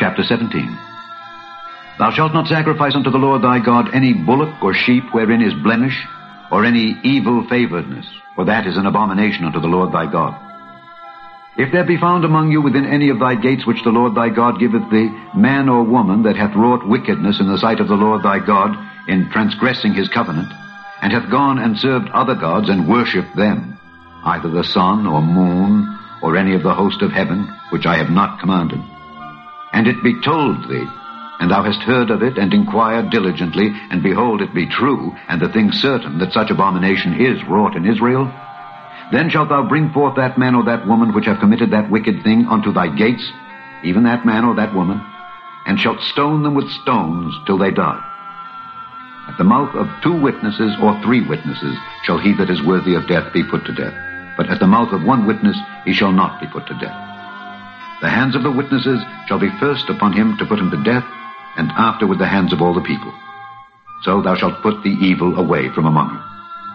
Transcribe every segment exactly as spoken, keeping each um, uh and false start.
chapter seventeen. Thou shalt not sacrifice unto the Lord thy God any bullock or sheep wherein is blemish, or any evil favoredness, for that is an abomination unto the Lord thy God. If there be found among you within any of thy gates which the Lord thy God giveth thee, man or woman that hath wrought wickedness in the sight of the Lord thy God, in transgressing his covenant, and hath gone and served other gods and worshipped them, either the sun or moon, or any of the host of heaven, which I have not commanded, and it be told thee, and thou hast heard of it, and inquired diligently, and behold, it be true, and the thing certain, that such abomination is wrought in Israel, then shalt thou bring forth that man or that woman which have committed that wicked thing unto thy gates, even that man or that woman, and shalt stone them with stones till they die. At the mouth of two witnesses or three witnesses shall he that is worthy of death be put to death, but at the mouth of one witness he shall not be put to death. The hands of the witnesses shall be first upon him to put him to death, and afterward the hands of all the people. So thou shalt put the evil away from among you.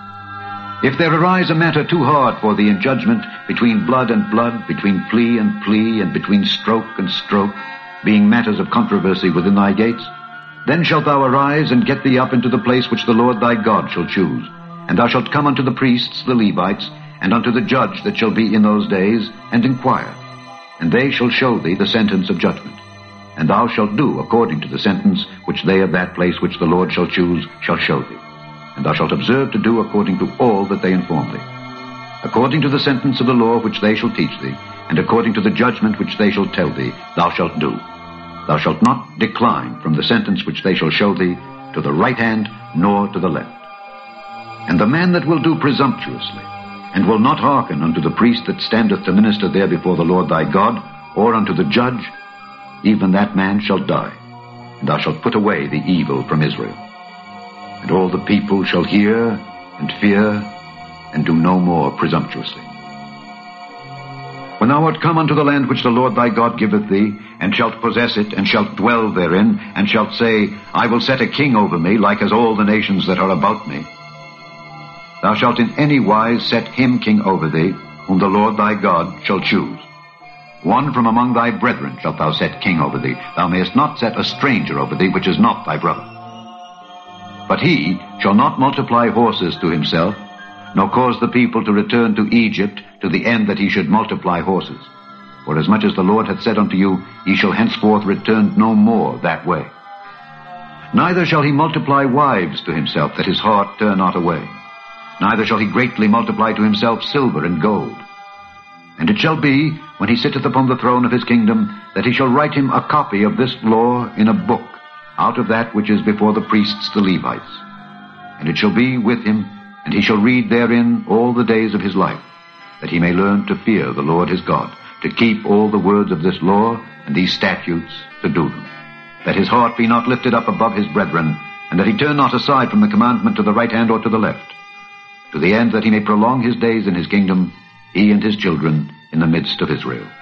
If there arise a matter too hard for thee in judgment, between blood and blood, between plea and plea, and between stroke and stroke, being matters of controversy within thy gates, then shalt thou arise and get thee up into the place which the Lord thy God shall choose. And thou shalt come unto the priests, the Levites, and unto the judge that shall be in those days, and inquire. And they shall show thee the sentence of judgment. And thou shalt do according to the sentence which they of that place which the Lord shall choose shall show thee. And thou shalt observe to do according to all that they inform thee. According to the sentence of the law which they shall teach thee, and according to the judgment which they shall tell thee, thou shalt do. Thou shalt not decline from the sentence which they shall show thee, to the right hand, nor to the left. And the man that will do presumptuously, and will not hearken unto the priest that standeth to minister there before the Lord thy God, or unto the judge, even that man shall die, and thou shalt put away the evil from Israel. And all the people shall hear and fear, and do no more presumptuously. When thou art come unto the land which the Lord thy God giveth thee, and shalt possess it, and shalt dwell therein, and shalt say, I will set a king over me, like as all the nations that are about me, thou shalt in any wise set him king over thee, whom the Lord thy God shall choose. One from among thy brethren shalt thou set king over thee. Thou mayest not set a stranger over thee, which is not thy brother. But he shall not multiply horses to himself, nor cause the people to return to Egypt, to the end that he should multiply horses. For as much as the Lord hath said unto you, ye shall henceforth return no more that way. Neither shall he multiply wives to himself, that his heart turn not away. Neither shall he greatly multiply to himself silver and gold. And it shall be, when he sitteth upon the throne of his kingdom, that he shall write him a copy of this law in a book, out of that which is before the priests the Levites. And it shall be with him, and he shall read therein all the days of his life, that he may learn to fear the Lord his God, to keep all the words of this law and these statutes, to do them, that his heart be not lifted up above his brethren, and that he turn not aside from the commandment to the right hand or to the left, to the end that he may prolong his days in his kingdom, he and his children, in the midst of Israel.